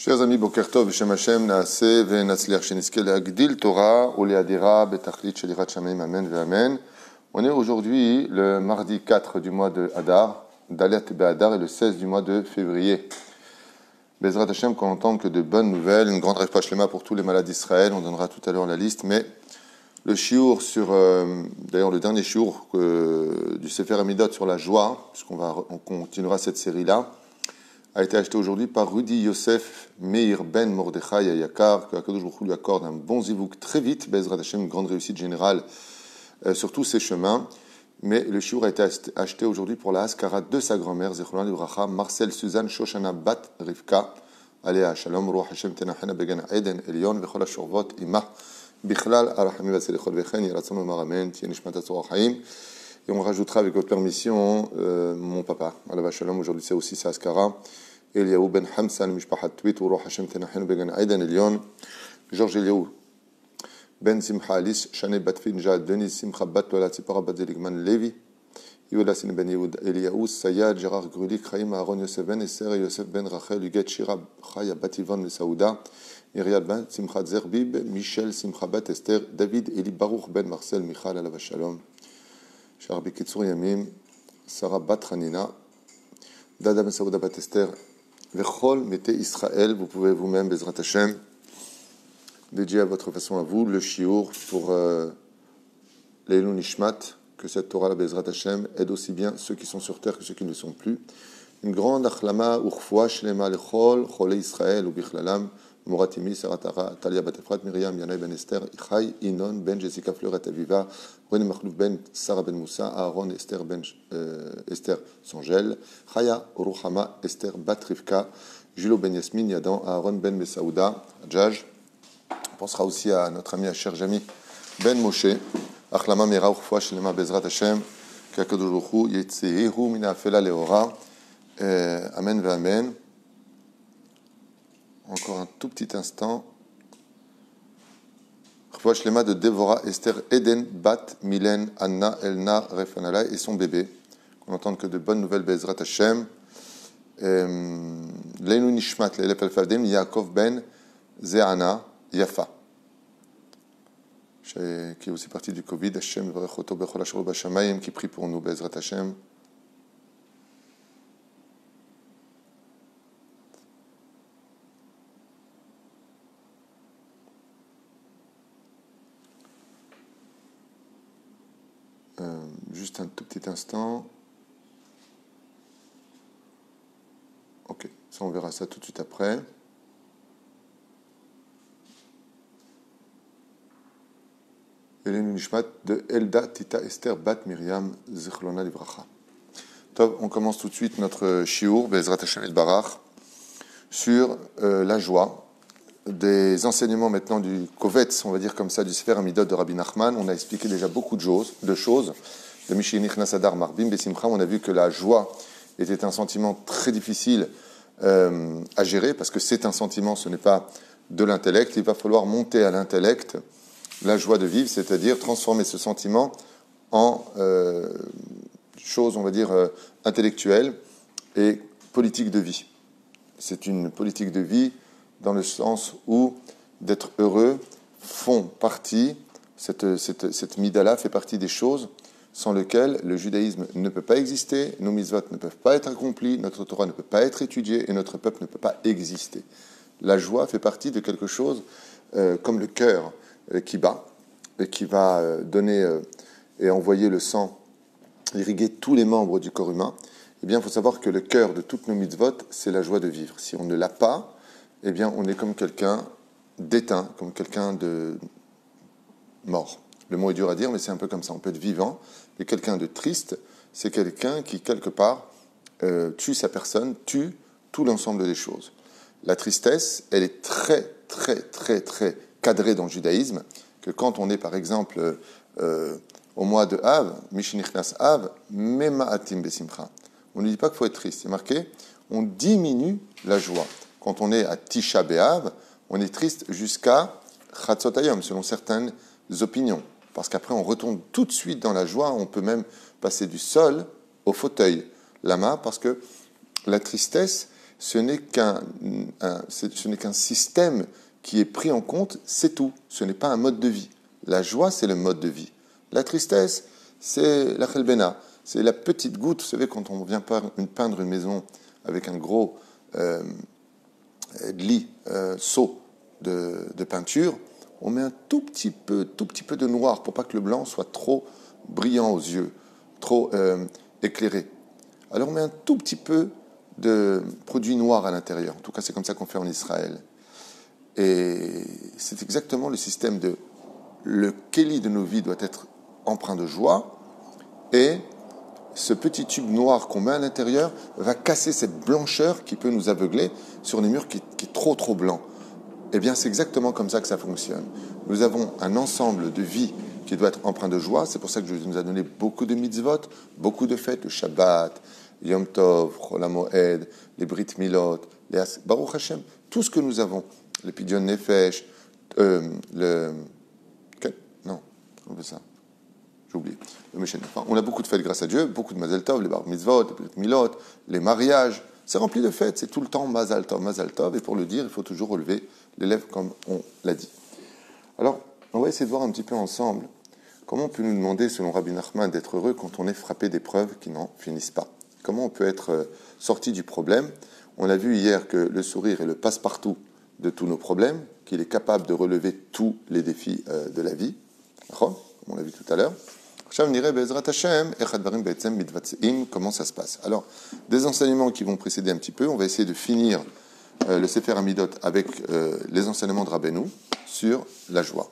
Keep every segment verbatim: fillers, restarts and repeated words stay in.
Chers amis, Boker Tov, Shem Hashem, Naaseh, Ve'natzliach, Sheniske, Le'agdil Torah, U'le'adira, Betachlit, Shelirat Shamayim, Amen, Ve'amen. On est aujourd'hui le mardi quatre du mois de Hadar, Dalet Be'Hadar, et le seize du mois de février. Bezrat Hashem, qu'on entende que de bonnes nouvelles, une grande refa shlema pour tous les malades d'Israël, on donnera tout à l'heure la liste, mais le shiur sur, euh, d'ailleurs le dernier shiur euh, du Sefer Amidot sur la joie, puisqu'on va, on continuera cette série-là, a été acheté aujourd'hui par Rudy Yosef Meir Ben Mordechai Ayakar, que Akadosh Baruch Hu lui accorde un bon zivouk très vite, Bezrat Hashem, une grande réussite générale euh, sur tous ses chemins. Mais le shiur a été acheté aujourd'hui pour la Haskara de sa grand-mère, Zechronan Libracha, Marcel Suzanne Shoshana Bat Rivka, Alea Shalom, Ruach Hashem Tenachena Began Eden Elion, Vechol HaShorvot Imah, Bichlal Arachami Vaselechol Vechen, Yiratzon Omar Amen, Tienishmat Atzor Chaim. Et on rajoutera avec votre permission euh, mon papa, Alava Shalom, aujourd'hui c'est aussi sa Haskara, Eliaou Ben Hamsan, Mishpachat Twit, Ruach Hashem Tenachena Began Eden Elion, Georges Eliaou Ben Simcha Alice, Shane Bat Finja, Denis Simcha Bat Lola Tzipora Bat Zeligman Levi, Yehuda Sin Ben Yehuda, Eliaou, Sayad, Gérard Grulik, Chaim Aaron Yosef Ben Esser, Yosef Ben Rachel, Huguet Shira, Chaya Bat Yvonne Saouda, Iriad Ben Simcha Zerbib, Michel Simcha Bat Esther, David Eli Baruch Ben Marcel Michal Alava Shalom, Sharbi Kitsur Yamim, Sarah Bat Hanina, Dada Ben Saouda Bat Esther, Vechol Mete Israël, vous pouvez vous-même, Bezrat Hashem, dédier à votre façon à vous le shiur pour euh, l'Eilun Nishmat, que cette Torah, la Bezrat Hashem, aide aussi bien ceux qui sont sur terre que ceux qui ne le sont plus. Une grande achlama, urfua, shlema, lechol, chole Israël, ou bichlalam, Moratimi, Saratara, Talia Batefrat, Myriam, Yanaï Ben Esther, Ichai, Inon, Ben Jessica Fleuret Aviva, René Makhlouf Ben Sarah Ben Moussa, Aaron Esther Ben euh, Esther Sangel, Chaya Ruchama Esther Bat Rivka, Julo Ben Yasmin, Yadan, Aaron Ben Mesaouda, Adjaj. On pensera aussi à notre ami, à cher Jami Ben Moshe, Achlama Mera Urfua Shlema Bezrat Hashem, Kakadosh Baruch Hu, Yetzehu Mina Afela Leora, Amen ve Amen. Encore un tout petit instant. Urfua Shlema de Dévorah Esther Eden Bat Milen Anna Elna Refanala et son bébé. Qu'on entende que de bonnes nouvelles Bezrat Hashem. Leinu Nishmat Leilef Alfavdim Yaakov Ben Zeana Yafa, qui est aussi partie du Covid, Hashem, Varechoto, Bechol Hashor Bashamayim, qui prie pour nous, Bezrat Hashem. Euh, juste un tout petit instant. Ok, ça on verra ça tout de suite après. Elenu Nishmat de Elda Tita Esther Bat Miriam Zichlona Livracha. Top, on commence tout de suite notre shiur, Bezrat Hashem et Barach, sur euh, la joie. Des enseignements maintenant du Kovetz, on va dire comme ça, du Sefer Amidot de Rabbi Nachman. On a expliqué déjà beaucoup de choses. De choses. De Mishinich Nasadar Marbim Besimcha, on a vu que la joie était un sentiment très difficile euh, à gérer, parce que c'est un sentiment, ce n'est pas de l'intellect. Il va falloir monter à l'intellect la joie de vivre, c'est-à-dire transformer ce sentiment en euh, chose, on va dire, euh, intellectuelle et politique de vie. C'est une politique de vie dans le sens où d'être heureux font partie, cette, cette, cette midala fait partie des choses sans lesquelles le judaïsme ne peut pas exister, nos mitzvot ne peuvent pas être accomplis, notre Torah ne peut pas être étudiée et notre peuple ne peut pas exister. La joie fait partie de quelque chose euh, comme le cœur qui bat, et qui va donner et envoyer le sang, irriguer tous les membres du corps humain, eh bien, il faut savoir que le cœur de toutes nos mitzvot, c'est la joie de vivre. Si on ne l'a pas, eh bien, on est comme quelqu'un d'éteint, comme quelqu'un de mort. Le mot est dur à dire, mais c'est un peu comme ça. On peut être vivant, mais quelqu'un de triste, c'est quelqu'un qui, quelque part, euh, tue sa personne, tue tout l'ensemble des choses. La tristesse, elle est très, très, très, très cadrée dans le judaïsme, que quand on est, par exemple, euh, au mois de Av, Mishnichnas Av, Mema Atim Besimcha. On ne dit pas qu'il faut être triste, c'est marqué, on diminue la joie. Quand on est à Tisha B'Av, on est triste jusqu'à Chatzot Hayom, selon certaines opinions. Parce qu'après, on retourne tout de suite dans la joie, on peut même passer du sol au fauteuil. Lama, parce que la tristesse, ce n'est qu'un, un, ce n'est qu'un système qui est pris en compte, c'est tout. Ce n'est pas un mode de vie. La joie, c'est le mode de vie. La tristesse, c'est la chelbena. C'est la petite goutte. Vous savez, quand on vient peindre une maison avec un gros euh, lit, euh, seau de, de peinture, on met un tout petit peu, tout petit peu de noir pour pas que le blanc soit trop brillant aux yeux, trop euh, éclairé. Alors on met un tout petit peu de produit noir à l'intérieur. En tout cas, c'est comme ça qu'on fait en Israël. Et c'est exactement le système de le kéli de nos vies doit être empreint de joie, et ce petit tube noir qu'on met à l'intérieur va casser cette blancheur qui peut nous aveugler sur des murs qui, qui est trop trop blanc. Eh bien, c'est exactement comme ça que ça fonctionne. Nous avons un ensemble de vie qui doit être empreint de joie. C'est pour ça que je nous ai donné beaucoup de mitzvot, beaucoup de fêtes, le Shabbat, Yom Tov, Chol HaMoed, les Brit Milot, les As... Baruch Hashem, tout ce que nous avons, le Pidyon Nefesh, euh, le... Non, on fait ça. J'ai oublié. Enfin, on a beaucoup de fêtes grâce à Dieu, beaucoup de Mazel Tov, les Bar Mitzvot, les Brit Milot, les mariages. C'est rempli de fêtes, c'est tout le temps Mazel Tov, Mazel Tov. Et pour le dire, il faut toujours relever les lèvres comme on l'a dit. Alors, on va essayer de voir un petit peu ensemble comment on peut nous demander, selon Rabbi Nachman, d'être heureux quand on est frappé d'épreuves qui n'en finissent pas. Comment on peut être sorti du problème. On a vu hier que le sourire est le passe-partout de tous nos problèmes, qu'il est capable de relever tous les défis de la vie. Comme on l'a vu tout à l'heure. Comment ça se passe? Alors, des enseignements qui vont précéder un petit peu, on va essayer de finir euh, le Sefer Amidot avec euh, les enseignements de Rabbeinu sur la joie.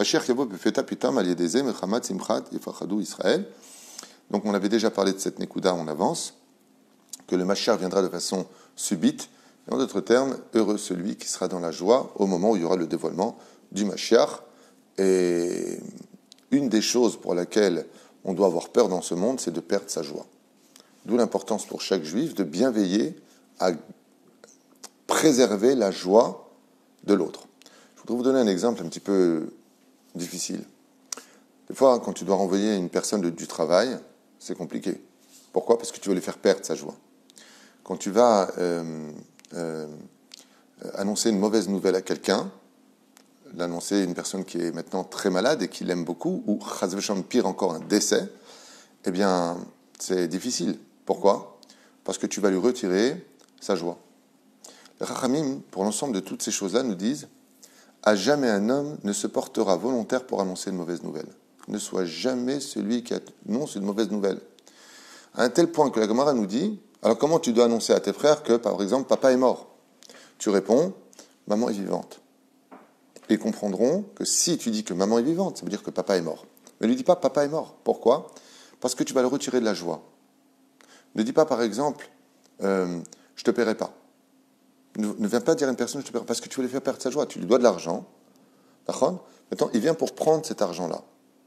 Donc, on avait déjà parlé de cette Nekuda en avance, que le Mashiach viendra de façon subite, et en d'autres termes, heureux celui qui sera dans la joie au moment où il y aura le dévoilement du Mashiach. Et une des choses pour laquelle on doit avoir peur dans ce monde, c'est de perdre sa joie. D'où l'importance pour chaque juif de bien veiller à préserver la joie de l'autre. Je voudrais vous donner un exemple un petit peu difficile. Des fois, quand tu dois renvoyer une personne du travail, c'est compliqué. Pourquoi? Parce que tu veux lui faire perdre sa joie. Quand tu vas euh, euh, annoncer une mauvaise nouvelle à quelqu'un, l'annoncer à une personne qui est maintenant très malade et qui l'aime beaucoup, ou chas v'shalom, pire encore, un décès, eh bien, c'est difficile. Pourquoi? Parce que tu vas lui retirer sa joie. Les Chachamim, pour l'ensemble de toutes ces choses-là, nous disent « À jamais un homme ne se portera volontaire pour annoncer une mauvaise nouvelle. Ne sois jamais celui qui annonce une mauvaise nouvelle. » À un tel point que la Gemara nous dit « Alors comment tu dois annoncer à tes frères que, par exemple, papa est mort ?» Tu réponds « Maman est vivante. » Ils comprendront que si tu dis que maman est vivante, ça veut dire que papa est mort. Mais ne lui dis pas papa est mort. Pourquoi? Parce que tu vas le retirer de la joie. Ne dis pas, par exemple, euh, je te paierai pas. Ne, ne viens pas dire à une personne je te paierai parce que tu veux lui faire perdre sa joie. Tu lui dois de l'argent. D'accord? Maintenant, il vient pour prendre cet argent-là.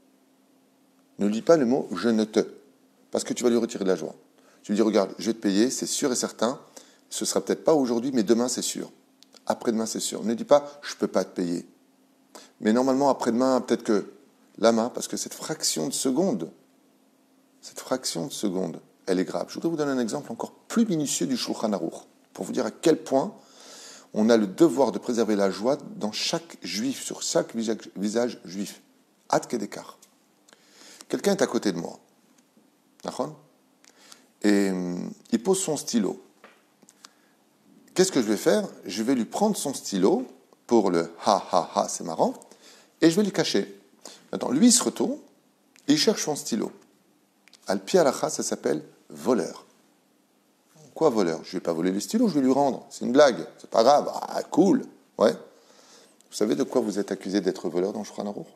Ne dis pas le mot je ne te, parce que tu vas lui retirer de la joie. Tu lui dis regarde, je vais te payer, c'est sûr et certain. Ce sera peut-être pas aujourd'hui, mais demain c'est sûr. Après-demain c'est sûr. Ne dis pas je peux pas te payer. Mais normalement, après-demain, peut-être que la main, parce que cette fraction de seconde, cette fraction de seconde, elle est grave. Je voudrais vous donner un exemple encore plus minutieux du Shulchan Aruch, pour vous dire à quel point on a le devoir de préserver la joie dans chaque juif, sur chaque visage juif. Ad kedekar. Quelqu'un est à côté de moi. D'accord? Et il pose son stylo. Qu'est-ce que je vais faire? Je vais lui prendre son stylo pour le ha ha ha, c'est marrant, et je vais lui cacher. Maintenant, lui, il se retourne, et il cherche son stylo. Al-pi alacha, ça s'appelle voleur. Quoi voleur? Je ne vais pas voler le stylo, je vais lui rendre. C'est une blague, c'est pas grave. Ah, cool. Ouais. Vous savez de quoi vous êtes accusé d'être voleur dans Shulchan Aruch?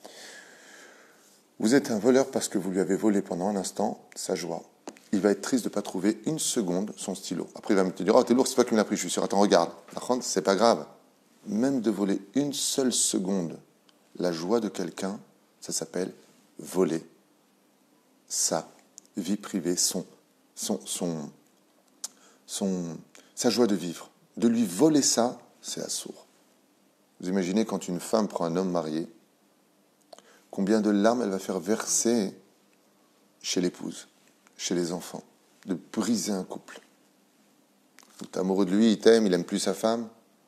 Vous êtes un voleur parce que vous lui avez volé pendant un instant sa joie. Il va être triste de ne pas trouver une seconde son stylo. Après, il va me dire, oh, t'es lourd, c'est pas qui me l'a pris, je suis sûr. Attends, regarde. C'est pas grave. Même de voler une seule seconde la joie de quelqu'un, ça s'appelle voler sa vie privée, son, son, son, son, sa joie de vivre. De lui voler ça, c'est assourd. Vous imaginez quand une femme prend un homme marié, combien de larmes elle va faire verser chez l'épouse, chez les enfants, de briser un couple. Tu es amoureux de lui, il t'aime, il aime plus sa femme.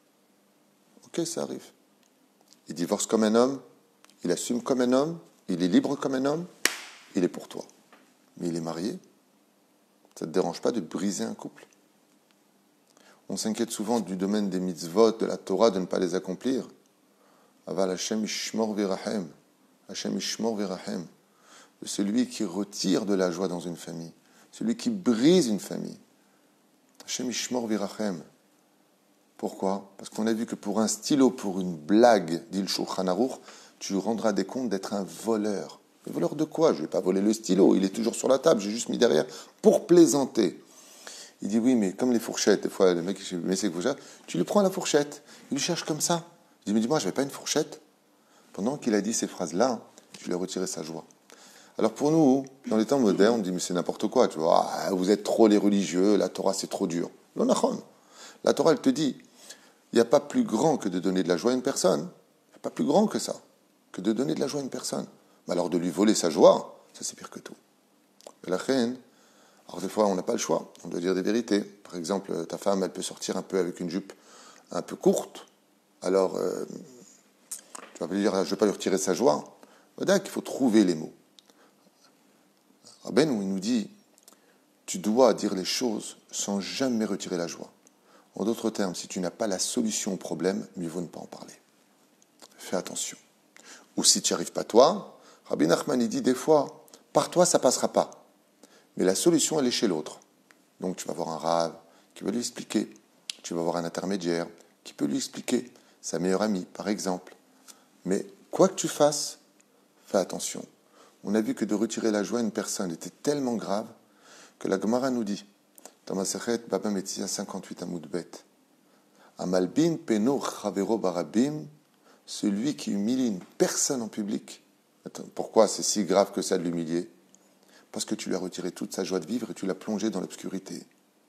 Ok, ça arrive. Il divorce comme un homme, il assume comme un homme, il est libre comme un homme, il est pour toi. Mais il est marié. Ça ne te dérange pas de briser un couple? On s'inquiète souvent du domaine des mitzvot, de la Torah, de ne pas les accomplir. Aval Hashem ishmor v'irachem. Hashem ishmor v'irachem. De celui qui retire de la joie dans une famille. Celui qui brise une famille. Hashem ishmor v'irachem. Pourquoi? Parce qu'on a vu que pour un stylo, pour une blague, dit le Shulchan Aruch, tu rendras des comptes d'être un voleur. Un voleur de quoi? Je ne vais pas voler le stylo, il est toujours sur la table, j'ai juste mis derrière pour plaisanter. Il dit oui, mais comme les fourchettes, des fois le mec il met ses fourchettes, tu lui prends la fourchette, il lui cherche comme ça. Il dit mais dis-moi, je n'avais pas une fourchette. Pendant qu'il a dit ces phrases-là, je lui ai retiré sa joie. Alors pour nous, dans les temps modernes, on dit mais c'est n'importe quoi, tu vois, ah, vous êtes trop les religieux, la Torah c'est trop dur. Non, non, la Torah elle te dit, il n'y a pas plus grand que de donner de la joie à une personne. Il n'y a pas plus grand que ça, que de donner de la joie à une personne. Mais alors de lui voler sa joie, ça c'est pire que tout. Et la reine, alors des fois on n'a pas le choix, on doit dire des vérités. Par exemple, ta femme elle peut sortir un peu avec une jupe un peu courte, alors euh, tu vas pas lui dire je ne vais pas lui retirer sa joie. Il faut trouver les mots. Rabbeinu il nous dit tu dois dire les choses sans jamais retirer la joie. En d'autres termes, si tu n'as pas la solution au problème, mieux vaut ne pas en parler. Fais attention. Ou si tu n'y arrives pas toi, Rabbi Nachman il dit des fois, par toi ça ne passera pas. Mais la solution elle est chez l'autre. Donc tu vas voir un rave qui va lui expliquer. Tu vas voir un intermédiaire qui peut lui expliquer. Sa meilleure amie par exemple. Mais quoi que tu fasses, fais attention. On a vu que de retirer la joie à une personne était tellement grave que la Gemara nous dit dans Masechet Baba Metzia cinquante-huit Amoud Bet, Amalbin peno chavero barabim, celui qui humilie une personne en public. Attends, pourquoi c'est si grave que ça de l'humilier? Parce que tu lui as retiré toute sa joie de vivre et tu l'as plongé dans l'obscurité.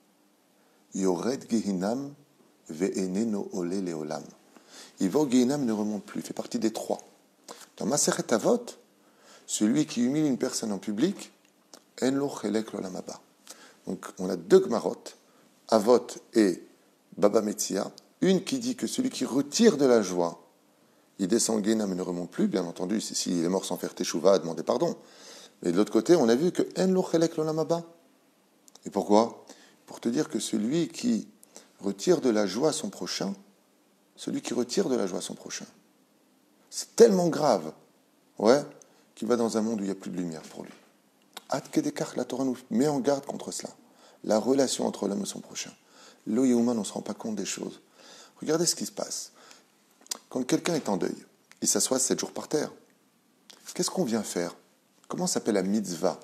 Yored Gehinam ve'eneno ole leolam. Il va au Gehinam, ne remonte plus. Il fait partie des trois. Dans Masechet Avot, celui qui humilie une personne en public, en lo chelek l'olam haba. Donc, on a deux Gmarot, Avot et Baba Metzia. Une qui dit que celui qui retire de la joie, il descend au Gehinam et ne remonte plus. Bien entendu, s'il est mort sans faire teshuva, demander pardon. Mais de l'autre côté, on a vu que En lo chelek l'olam haba. Et pourquoi? Pour te dire que celui qui retire de la joie à son prochain, celui qui retire de la joie à son prochain, c'est tellement grave, ouais, qu'il va dans un monde où il n'y a plus de lumière pour lui. Ad Kedekach, la Torah nous met en garde contre cela. La relation entre l'homme et son prochain. Lo Yehuman, on ne se rend pas compte des choses. Regardez ce qui se passe. Quand quelqu'un est en deuil, il s'assoit sept jours par terre. Qu'est-ce qu'on vient faire? Comment s'appelle la mitzvah?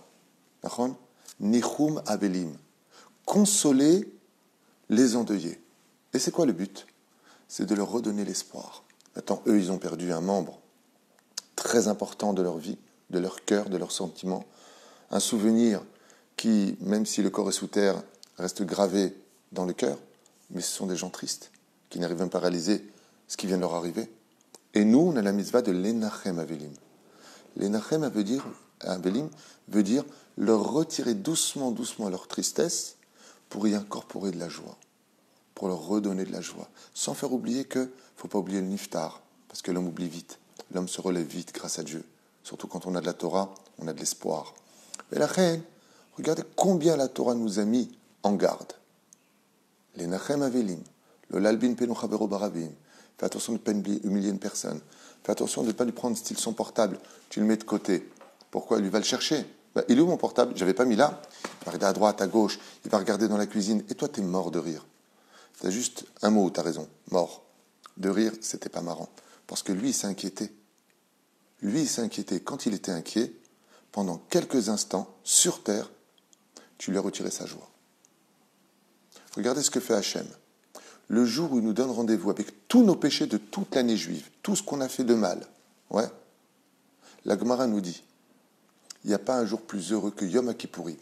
Nichum Avelim. Consoler les endeuillés. Et c'est quoi le but? C'est de leur redonner l'espoir. Attends, eux, ils ont perdu un membre très important de leur vie, de leur cœur, de leurs sentiments. Un souvenir qui, même si le corps est sous terre, reste gravé dans le cœur, mais ce sont des gens tristes, qui n'arrivent même pas à réaliser ce qui vient de leur arriver. Et nous, on a la mitzvah de l'enachem avelim. L'enachem veut dire, avelim veut dire leur retirer doucement, doucement leur tristesse pour y incorporer de la joie, pour leur redonner de la joie, sans faire oublier que, il ne faut pas oublier le niftar, parce que l'homme oublie vite, l'homme se relève vite grâce à Dieu. Surtout quand on a de la Torah, on a de l'espoir. Mais la reine, regardez combien la Torah nous a mis en garde. Les Nachem Avelim, le Lalbin Penu Chavero Barabim. Fais attention de ne pas humilier une personne. Fais attention de ne pas lui prendre style son portable. Tu le mets de côté. Pourquoi? Lui va le chercher. Ben, il est où mon portable? Je n'avais pas mis là. Il va regarder à droite, à gauche. Il va regarder dans la cuisine. Et toi, tu es mort de rire. Tu as juste un mot où tu as raison. Mort. De rire, c'était pas marrant. Parce que lui, il s'est inquiété. Lui, il s'est inquiété. Quand il était inquiet, pendant quelques instants, sur terre, tu lui as retiré sa joie. Regardez ce que fait Hachem. Le jour où il nous donne rendez-vous avec tous nos péchés de toute l'année juive, tout ce qu'on a fait de mal, ouais, la Gemara nous dit, il n'y a pas un jour plus heureux que Yom HaKippourim.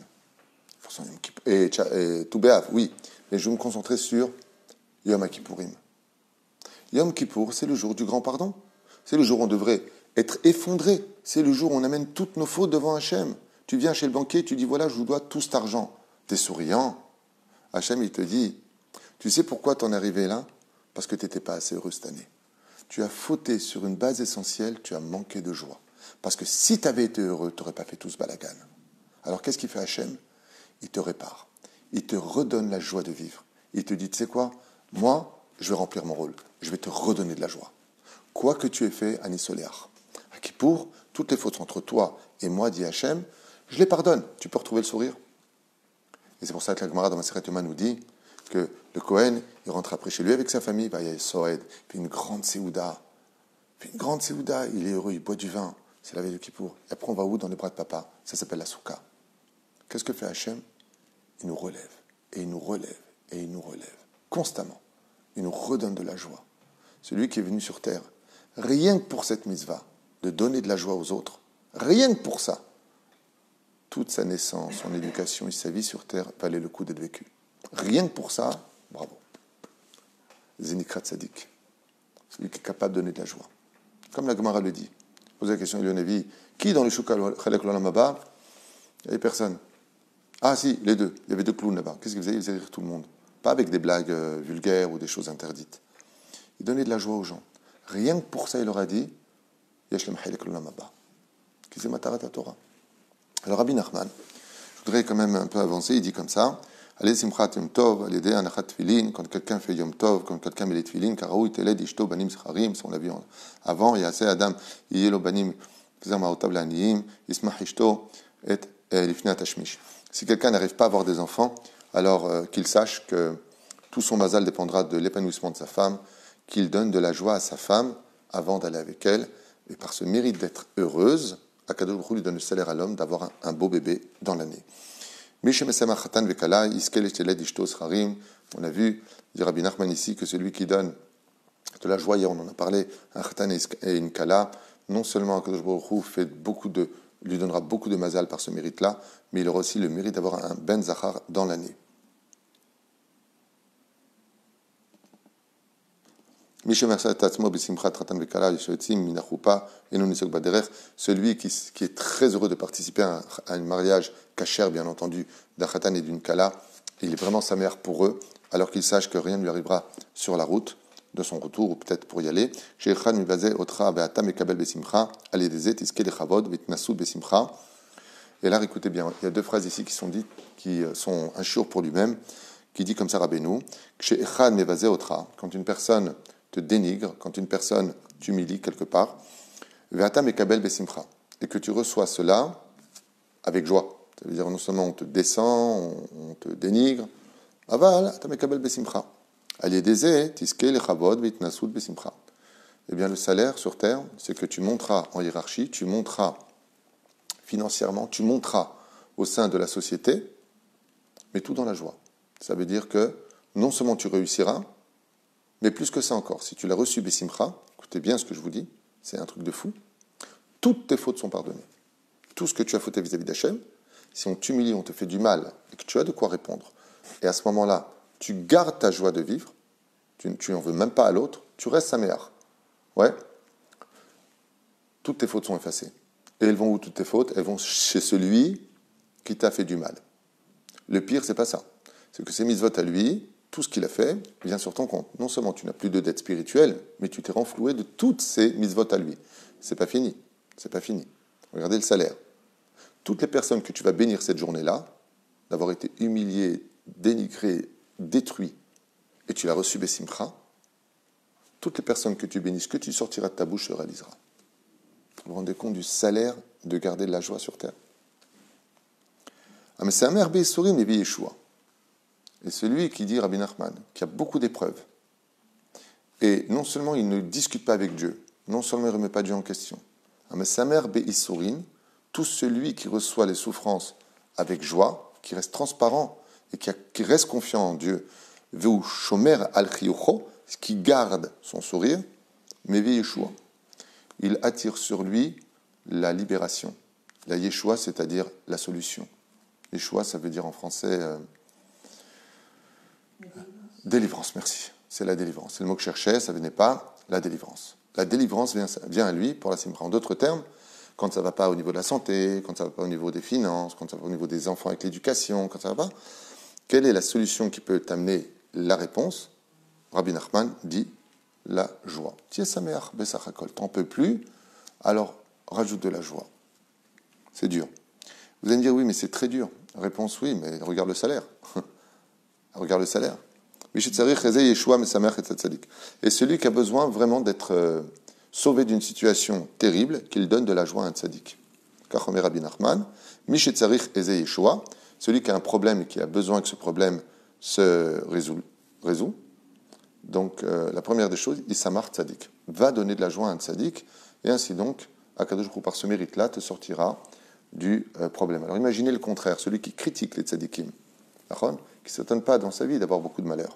Et, et Tou B'Av, oui, mais je vais me concentrer sur Yom HaKippourim. Yom Kippour, c'est le jour du grand pardon. C'est le jour où on devrait être effondré. C'est le jour où on amène toutes nos fautes devant Hachem. Tu viens chez le banquier, tu dis, voilà, je vous dois tout cet argent. Tu es souriant. Hachem, il te dit, Tu sais pourquoi tu en es arrivé là? Parce que tu n'étais pas assez heureux cette année. Tu as fauté sur une base essentielle, tu as manqué de joie. Parce que si tu avais été heureux, tu n'aurais pas fait tout ce balagan. Alors qu'est-ce qu'il fait Hachem? Il te répare. Il te redonne la joie de vivre. Il te dit, tu sais quoi? Moi, je vais remplir mon rôle. Je vais te redonner de la joie. Quoi que tu aies fait, Ani Soléar. À Kippour, toutes les fautes entre toi et moi, dit Hachem, je les pardonne. Tu peux retrouver le sourire. Et c'est pour ça que la Gemara dans Masechet Yoma nous dit que le Kohen, il rentre après chez lui avec sa famille, bah, il y a Soed, puis une grande séouda. Puis une grande séouda, il est heureux, il boit du vin. C'est la veille de Kippour. Et après, on va où? Dans les bras de papa. Ça s'appelle la souka. Qu'est-ce que fait Hachem? Il nous relève, et il nous relève, et il nous relève. Constamment. Il nous redonne de la joie. Celui qui est venu sur terre, rien que pour cette mitzvah, de donner de la joie aux autres, rien que pour ça, toute sa naissance, son éducation et sa vie sur terre valait le coup d'être vécu. Rien que pour ça, bravo. Zenikrat Tzadik, celui qui est capable de donner de la joie. Comme la Gemara le dit. Posez la question à Yonavi, qui dans le Shuk Chalek L'Olam Haba? Il n'y avait personne. Ah si, les deux. Il y avait deux clowns là-bas. Qu'est-ce qu'ils faisaient? Ils faisaient rire tout le monde. Pas avec des blagues euh, vulgaires ou des choses interdites. Ils donnaient de la joie aux gens. Rien que pour ça, il leur a dit Yashlem Chalek L'Olam Haba. Qui c'est Matarat Torah. Alors Rabbi Nachman, je voudrais quand même un peu avancer, il dit comme ça, allez simchat yom tov, allez de anachat tfilin, quand quelqu'un fait yom tov, quand quelqu'un met les tfilin, karaou iteled ishto banim scharim, on l'a vu avant, il y a assez adam, yelo banim, fizar maotav l'aniyim, ismach ishto et lifnat hashmish. Si quelqu'un n'arrive pas à avoir des enfants, alors euh, qu'il sache que tout son mazal dépendra de l'épanouissement de sa femme, qu'il donne de la joie à sa femme avant d'aller avec elle, et par ce mérite d'être heureuse, Akadosh Baruch Hu lui donne le salaire à l'homme d'avoir un, un beau bébé dans l'année. On a vu, dit Rabbi Nachman ici, que celui qui donne de la joie, hier on en a parlé, un khatan et une kala, non seulement Akadosh Baruch Hu fait beaucoup de, lui donnera beaucoup de mazal par ce mérite-là, mais il aura aussi le mérite d'avoir un ben zachar dans l'année. Celui qui, qui est très heureux de participer à un, à un mariage kasher, bien entendu, d'un khatan et d'une kala, il est vraiment sa mère pour eux, alors qu'il sache que rien ne lui arrivera sur la route de son retour, ou peut-être pour y aller. Et là, écoutez bien, il y a deux phrases ici qui sont dites, qui sont un shiur pour lui-même, qui dit comme ça Rabbeinu, quand une personne te dénigre, quand une personne t'humilie quelque part, et que tu reçois cela avec joie. Ça veut dire non seulement on te descend, on, on te dénigre, aval, eh bien le salaire sur terre, c'est que tu monteras en hiérarchie, tu monteras financièrement, tu monteras au sein de la société, mais tout dans la joie. Ça veut dire que non seulement tu réussiras, mais plus que ça encore, si tu l'as reçu Bessimcha, écoutez bien ce que je vous dis, c'est un truc de fou, toutes tes fautes sont pardonnées. Tout ce que tu as fauté vis-à-vis d'Hachem, si on t'humilie, on te fait du mal, et que tu as de quoi répondre, et à ce moment-là, tu gardes ta joie de vivre, tu n'en veux même pas à l'autre, tu restes sa mère. Ouais, toutes tes fautes sont effacées. Et elles vont où toutes tes fautes? Elles vont chez celui qui t'a fait du mal. Le pire, c'est pas ça. C'est que ces mitzvot à lui, tout ce qu'il a fait vient sur ton compte. Non seulement tu n'as plus de dette spirituelle, mais tu t'es renfloué de toutes ces mitzvot à lui. C'est pas fini. C'est pas fini. Regardez le salaire. Toutes les personnes que tu vas bénir cette journée-là, d'avoir été humilié, dénigré, détruit, et tu l'as reçu Bessimcha, toutes les personnes que tu bénis, ce que tu sortiras de ta bouche se réalisera. Vous vous rendez compte du salaire de garder de la joie sur terre? Ah, mais c'est un merbe Issourim et Yeshua. Et celui qui dit, Rabbi Nachman, qui a beaucoup d'épreuves, et non seulement il ne discute pas avec Dieu, non seulement il ne remet pas Dieu en question, ah, mais sa mère Issourim, tout celui qui reçoit les souffrances avec joie, qui reste transparent et qui, a, qui reste confiant en Dieu, Veu Shomer al-Chiyucho, qui garde son sourire, mais Yeshua. Il attire sur lui la libération. La Yeshua, c'est-à-dire la solution. Yeshua, ça veut dire en français euh, délivrance, merci. C'est la délivrance. C'est le mot que je cherchais, ça ne venait pas, la délivrance. La délivrance vient, vient à lui pour la Simcha. En d'autres termes, quand ça ne va pas au niveau de la santé, quand ça ne va pas au niveau des finances, quand ça va au niveau des enfants avec l'éducation, quand ça ne va pas, quelle est la solution qui peut t'amener La réponse, Rabbi Nachman dit la joie. T'en peux plus, alors rajoute de la joie. C'est dur. Vous allez me dire, oui, mais c'est très dur. Réponse, oui, mais regarde le salaire. Regarde le salaire. Et celui qui a besoin vraiment d'être euh, sauvé d'une situation terrible, qu'il donne de la joie à un tzaddik. Kachomer Rabbi Nachman, celui qui a un problème et qui a besoin que ce problème se résout. résout. Donc, euh, la première des choses, Isamar tzaddik, va donner de la joie à un tzaddik, et ainsi donc, Akadosh Baruch Hu, par ce mérite-là, te sortira du euh, problème. Alors imaginez le contraire, celui qui critique les tzaddikim, qui ne s'étonne pas dans sa vie d'avoir beaucoup de malheur.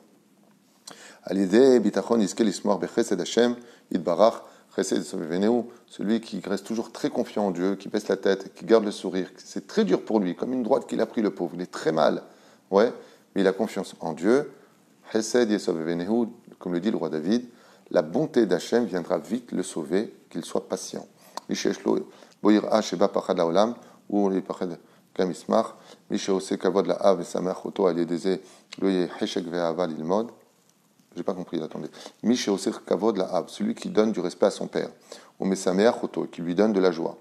Celui qui reste toujours très confiant en Dieu, qui baisse la tête, qui garde le sourire, c'est très dur pour lui, comme une droite qu'il a pris le pauvre, il est très mal, ouais, mais il a confiance en Dieu. Comme le dit le roi David, la bonté d'Hachem viendra vite le sauver, qu'il soit patient. J'ai pas compris, attendez. Celui qui donne du respect à son père. Qui lui donne de la joie.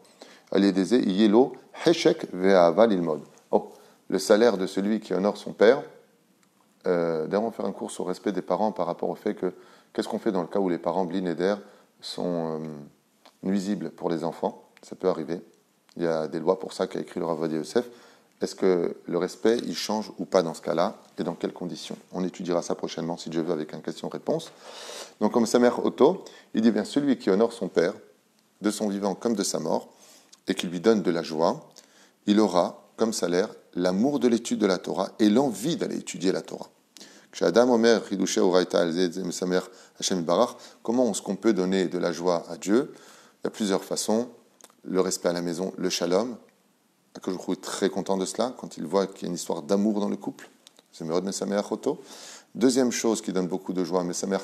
Oh, le salaire de celui qui honore son père. Euh, D'ailleurs, on va faire un cours sur le respect des parents par rapport au fait que qu'est-ce qu'on fait dans le cas où les parents blin et der sont euh, nuisibles pour les enfants. Ça peut arriver. Il y a des lois pour ça qu'a écrit le Rav Ovadia Yosef. Est-ce que le respect, il change ou pas dans ce cas-là et dans quelles conditions? On étudiera ça prochainement, si Dieu veut, avec une question-réponse. Donc, comme sa mère Otto, il dit bien celui qui honore son père, de son vivant comme de sa mort, et qui lui donne de la joie, il aura comme salaire l'amour de l'étude de la Torah et l'envie d'aller étudier la Torah. Comment est-ce qu'on peut donner de la joie à Dieu? Il y a plusieurs façons. Le respect à la maison, le shalom. Que je trouve très content de cela, quand il voit qu'il y a une histoire d'amour dans le couple. Deuxième chose qui donne beaucoup de joie,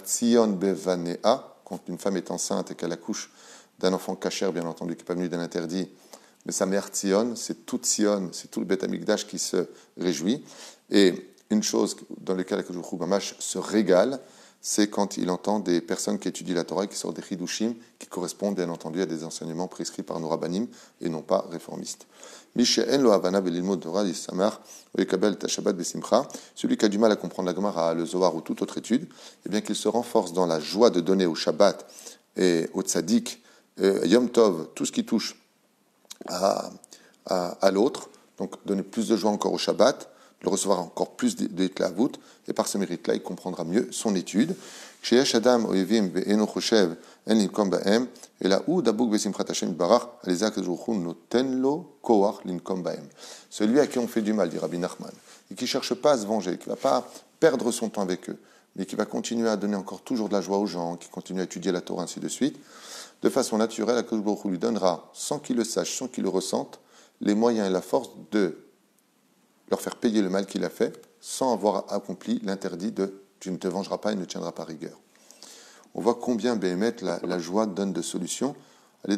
quand une femme est enceinte et qu'elle accouche d'un enfant kasher, bien entendu, qui n'est pas venu d'un interdit, mais sa mère Tzion, c'est tout Tzion, c'est tout le Beth Amikdash qui se réjouit. Et une chose dans laquelle je trouve Mamash se régale, c'est quand il entend des personnes qui étudient la Torah et qui sortent des chidushim, qui correspondent bien entendu à des enseignements prescrits par nos rabbanim et non pas réformistes. Celui qui a du mal à comprendre la Gemara, le Zohar ou toute autre étude, eh bien qu'il se renforce dans la joie de donner au Shabbat et au Tzadik, et Yom Tov, tout ce qui touche à, à, à l'autre, donc donner plus de joie encore au Shabbat, de recevoir encore plus d'éclavout, et par ce mérite-là, il comprendra mieux son étude. Celui à qui on fait du mal, dit Rabbi Nachman, et qui ne cherche pas à se venger, qui ne va pas perdre son temps avec eux, mais qui va continuer à donner encore toujours de la joie aux gens, qui continue à étudier la Torah, ainsi de suite, de façon naturelle, Akadosh Baruch Hu lui donnera, sans qu'il le sache, sans qu'il le ressente, les moyens et la force de leur faire payer le mal qu'il a fait, sans avoir accompli l'interdit de « tu ne te vengeras pas et ne tiendras pas rigueur ». On voit combien Béhémet, la, la joie donne de solutions. Rabbi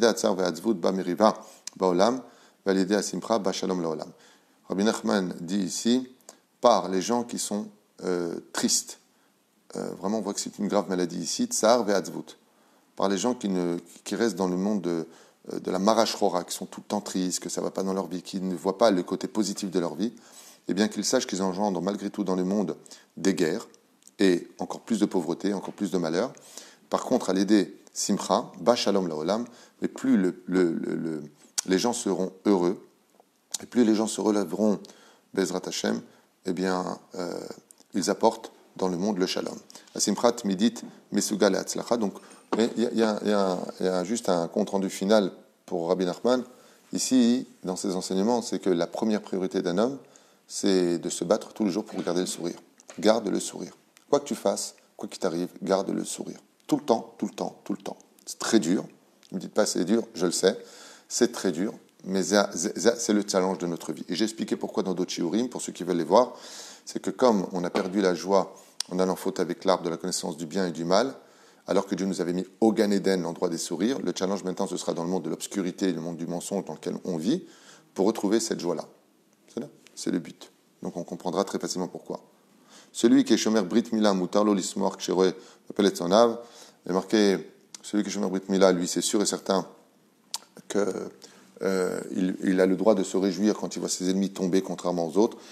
Nachman dit ici, par les gens qui sont euh, tristes. Euh, vraiment, on voit que c'est une grave maladie ici, tsar ve'atzvut. Par les gens qui, ne, qui restent dans le monde de, de la marachrora, qui sont tout le temps tristes, que ça ne va pas dans leur vie, qui ne voient pas le côté positif de leur vie, et bien qu'ils sachent qu'ils engendrent malgré tout dans le monde des guerres, et encore plus de pauvreté, encore plus de malheur. Par contre, à l'aider simcha, ba shalom laolam, mais plus le, le, le, le, les gens seront heureux, et plus les gens se relèveront Bezrat Hashem, eh bien, euh, ils apportent dans le monde le shalom. Asimchat midit mesugal atzlacha. Donc, il y, y, y, y a juste un compte rendu final pour Rabbi Nachman. Ici, dans ses enseignements, c'est que la première priorité d'un homme, c'est de se battre tous les jours pour garder le sourire. Garde le sourire. Quoi que tu fasses, quoi qu'il t'arrive, garde le sourire. Tout le temps, tout le temps, tout le temps. C'est très dur. Ne me dites pas c'est dur, je le sais. C'est très dur, mais c'est le challenge de notre vie. Et j'ai expliqué pourquoi dans d'autres shiurim, pour ceux qui veulent les voir, c'est que comme on a perdu la joie en allant faute avec l'arbre de la connaissance du bien et du mal, alors que Dieu nous avait mis au Gan Eden, l'endroit des sourires, le challenge maintenant ce sera dans le monde de l'obscurité, le monde du mensonge dans lequel on vit, pour retrouver cette joie-là. C'est là, c'est le but. Donc on comprendra très facilement pourquoi. Celui qui est shomer brit mila mutarlo lismoar ksheroe pelet sonav. Il est marqué, celui qui est shomer brit mila, lui, c'est sûr et certain que euh, il, il a le droit de se réjouir quand il voit ses ennemis tomber, contrairement aux autres.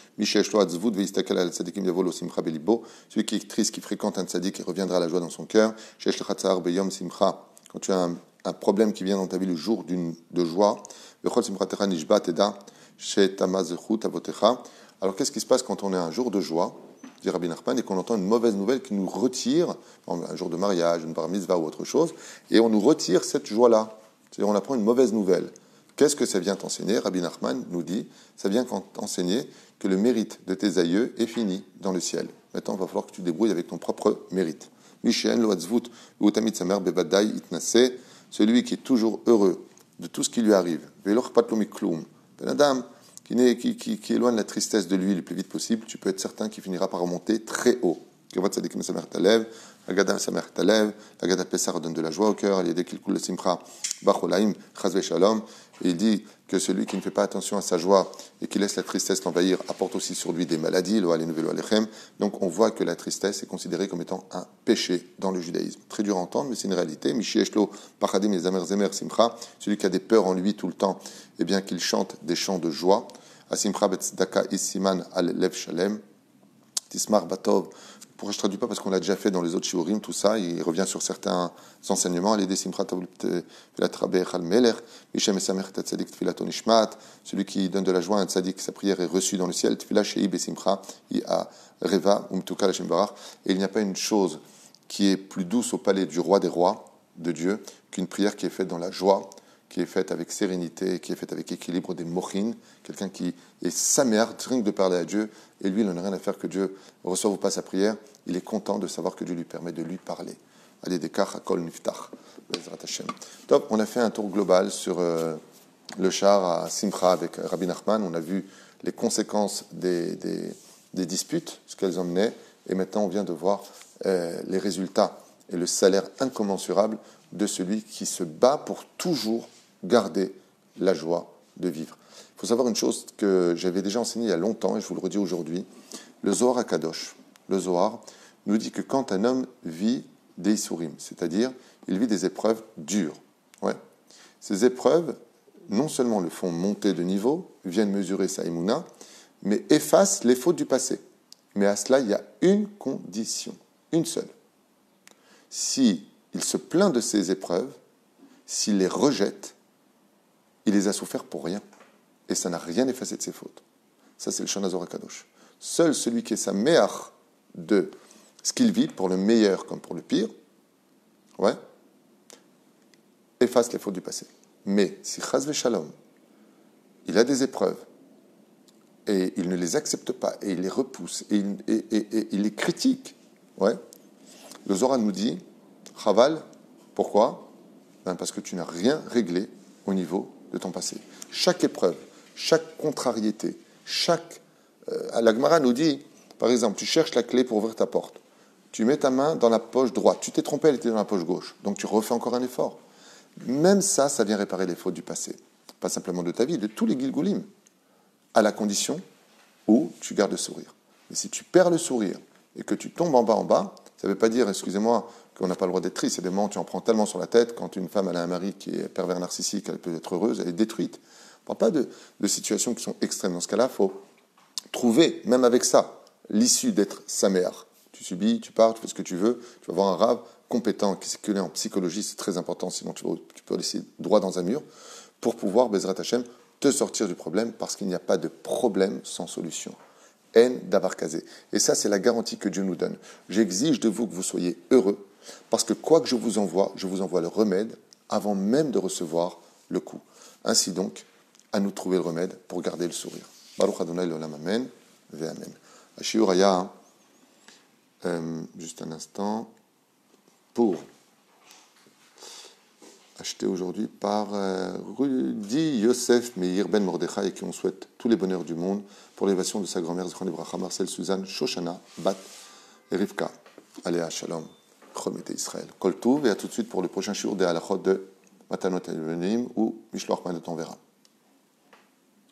Celui qui est triste, qui fréquente un tzaddik, il reviendra à la joie dans son cœur. Quand tu as un, un problème qui vient dans ta vie le jour d'une, de joie, alors qu'est-ce qui se passe quand on est un jour de joie, dit Rabbi Nachman, et qu'on entend une mauvaise nouvelle qui nous retire, un jour de mariage, une bar mitzvah ou autre chose, et on nous retire cette joie-là. C'est-à-dire on apprend une mauvaise nouvelle. Qu'est-ce que ça vient t'enseigner? Rabbi Nachman nous dit, ça vient t'enseigner que le mérite de tes aïeux est fini dans le ciel. Maintenant, il va falloir que tu te débrouilles avec ton propre mérite. Celui qui est toujours heureux de tout ce qui lui arrive. Qui, qui, qui, qui éloigne la tristesse de lui le plus vite possible, tu peux être certain qu'il finira par remonter très haut. Agada Samer Talev, Agada Pessar donne de la joie au cœur, il y a des qui coulent le simcha, Bacholaim, Chazve Shalom, et il dit que celui qui ne fait pas attention à sa joie et qui laisse la tristesse l'envahir apporte aussi sur lui des maladies, lo alenu velo alechem. Donc on voit que la tristesse est considérée comme étant un péché dans le judaïsme. Très dur à entendre, mais c'est une réalité. Mishieshlo, Pachadim, les Amer Zemer, Simcha, celui qui a des peurs en lui tout le temps, eh bien qu'il chante des chants de joie. Asimcha Betzdaka Isiman al Lev Shalem, Tismar Batov. Pourquoi je ne traduis pas? Parce qu'on l'a déjà fait dans les autres shiurim, tout ça. Il revient sur certains enseignements. Celui qui donne de la joie à un tzaddik, sa prière est reçue dans le ciel. Et il n'y a pas une chose qui est plus douce au palais du roi des rois, de Dieu, qu'une prière qui est faite dans la joie, qui est faite avec sérénité, qui est faite avec équilibre, des mochin, quelqu'un qui est samer, rien que de parler à Dieu, et lui, il n'en a rien à faire que Dieu reçoive ou pas sa prière, il est content de savoir que Dieu lui permet de lui parler. Allez, des kach, hakol, niftach, bezrat Hashem. Top, on a fait un tour global sur euh, le char à Simcha avec Rabbi Nachman, on a vu les conséquences des, des, des disputes, ce qu'elles emmenaient, et maintenant on vient de voir euh, les résultats et le salaire incommensurable de celui qui se bat pour toujours garder la joie de vivre. Il faut savoir une chose que j'avais déjà enseignée il y a longtemps, et je vous le redis aujourd'hui. Le Zohar HaKadosh, le Zohar, nous dit que quand un homme vit des Isurim, c'est-à-dire il vit des épreuves dures, ouais, ces épreuves non seulement le font monter de niveau, viennent mesurer sa Emouna, mais effacent les fautes du passé. Mais à cela, il y a une condition, une seule. Si il se plaint de ses épreuves, s'il les rejette, il les a souffert pour rien. Et ça n'a rien effacé de ses fautes. Ça, c'est le Shana Zohar HaKadosh. Seul celui qui est sa meilleure de ce qu'il vit, pour le meilleur comme pour le pire, ouais, efface les fautes du passé. Mais si Chaz Shalom, il a des épreuves, et il ne les accepte pas, et il les repousse, et il, et, et, et, il les critique, ouais, le Zohar nous dit, Chaval, pourquoi? Ben parce que tu n'as rien réglé au niveau de ton passé. Chaque épreuve, chaque contrariété, chaque... Euh, la Gemara nous dit, par exemple, tu cherches la clé pour ouvrir ta porte. Tu mets ta main dans la poche droite. Tu t'es trompé, elle était dans la poche gauche. Donc tu refais encore un effort. Même ça, ça vient réparer les fautes du passé. Pas simplement de ta vie, de tous les gilgulim. À la condition où tu gardes le sourire. Mais si tu perds le sourire et que tu tombes en bas en bas, ça ne veut pas dire, excusez-moi, qu'on n'a pas le droit d'être triste. C'est des moments où tu en prends tellement sur la tête. Quand une femme elle a un mari qui est pervers narcissique, elle peut être heureuse, elle est détruite. On ne parle pas de, de situations qui sont extrêmes. Dans ce cas-là, il faut trouver, même avec ça, l'issue d'être sa mère. Tu subis, tu pars, tu fais ce que tu veux. Tu vas voir un rave compétent, qui s'est en psychologie, c'est très important, sinon tu, vas, tu peux laisser droit dans un mur, pour pouvoir, Bezrat Hashem, te sortir du problème, parce qu'il n'y a pas de problème sans solution. En d'avoir casé. Et ça, c'est la garantie que Dieu nous donne. J'exige de vous que vous soyez heureux, parce que quoi que je vous envoie, je vous envoie le remède avant même de recevoir le coup. Ainsi donc, à nous trouver le remède pour garder le sourire. Baruch Adonai l'olam amen, ve amen. Ashiur Aya, euh, juste un instant, pour acheté aujourd'hui par euh, Rudy Yosef Meir Ben Mordechai, et qui on souhaite tous les bonheurs du monde pour l'élévation de sa grand-mère Zichron Livracha, Marcel Suzanne Shoshana Bat et Rivka. Allez à Shalom, Chom et Israël. Kol Touv, et à tout de suite pour le prochain shiur des halachot de Matanot Elohim ou Mishloach Ma'anot on verra.